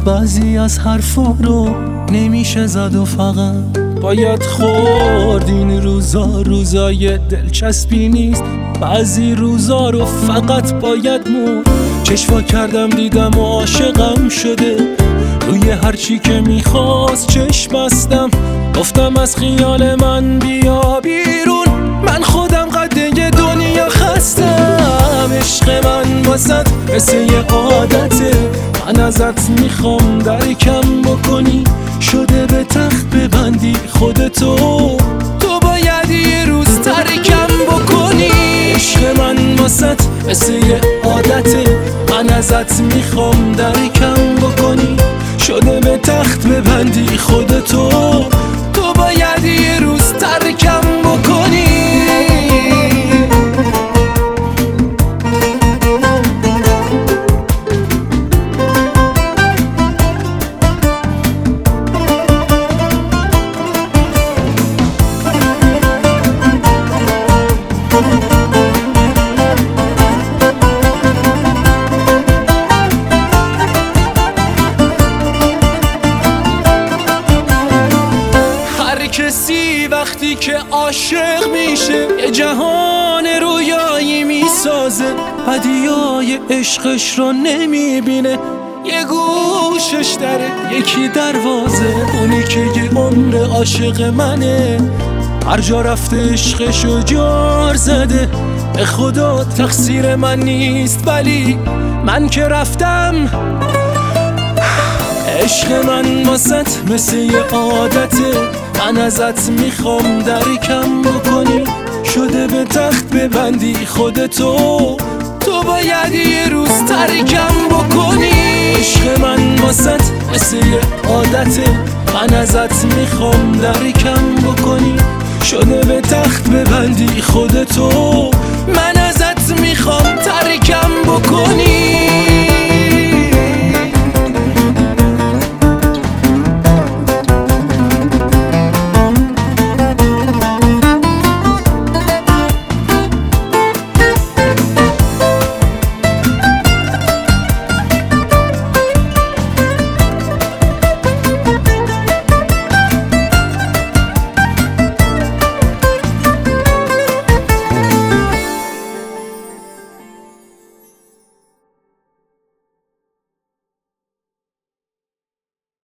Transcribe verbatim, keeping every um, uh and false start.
بعضی از حرفا رو نمیشه زد و فقط باید خورد. این روزا روزای دلچسبی نیست، بعضی روزا رو فقط باید مرد. چشوا کردم دیدم و عاشقم شده، روی هرچی که میخواست چشم بستم. گفتم از خیال من بیا بیرون، من خودم قده دنیا خستم. عشق من واسط مثل یه عادته، من ازت میخوام درکم بکنی، شده به تخت ببندی خودتو، تو باید یه روز ترکم بکنی. عشق من واسط مثل یه عادته، من ازت میخوام درکم بکنی، شده به تخت ببندی خودتو، تو باید یه روز ترکم بکنی. کسی وقتی که عاشق میشه یه جهان رویایی میسازه، هدیه‌های عشقش رو نمیبینه، یه گوشش دره یکی دروازه. اونی که یه عمر عاشق منه، هر جا رفته عشقشو جار زده. به خدا تقصیر من نیست ولی من که رفتم. عشق من واسط مثل یه عادته، من ازت میخوام درکم بکنی، شده به تخت ببندی خودتو، تو باید یه روز ترکم بکنی. عشق من واسط مثل یه عادته، من ازت میخوام درکم بکنی، شده به تخت ببندی خودتو، من ازت میخوام ترکم بکنی.